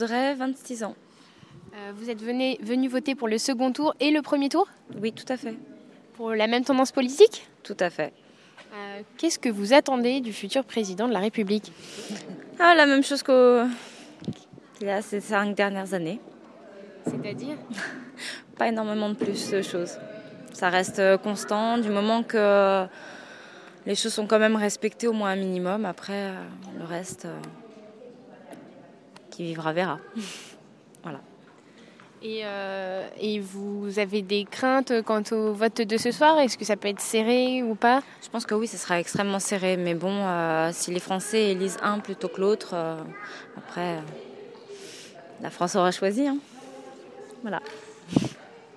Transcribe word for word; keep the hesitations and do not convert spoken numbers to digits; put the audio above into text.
J'aurais vingt-six ans. Euh, vous êtes venu, venu voter pour le second tour et le premier tour? Oui, tout à fait. Pour la même tendance politique? Tout à fait. Euh, qu'est-ce que vous attendez du futur président de la République? Ah, la même chose qu'au... qu'il y a ces cinq dernières années. C'est-à-dire? Pas énormément de plus de choses. Ça reste constant du moment que les choses sont quand même respectées au moins un minimum. Après, le reste, qui vivra verra. Voilà. Et, euh, et vous avez des craintes quant au vote de ce soir? Est-ce que ça peut être serré ou pas? Je pense que oui, ce sera extrêmement serré. Mais bon, euh, si les Français élisent un plutôt que l'autre, euh, après, euh, la France aura choisi. Hein. Voilà.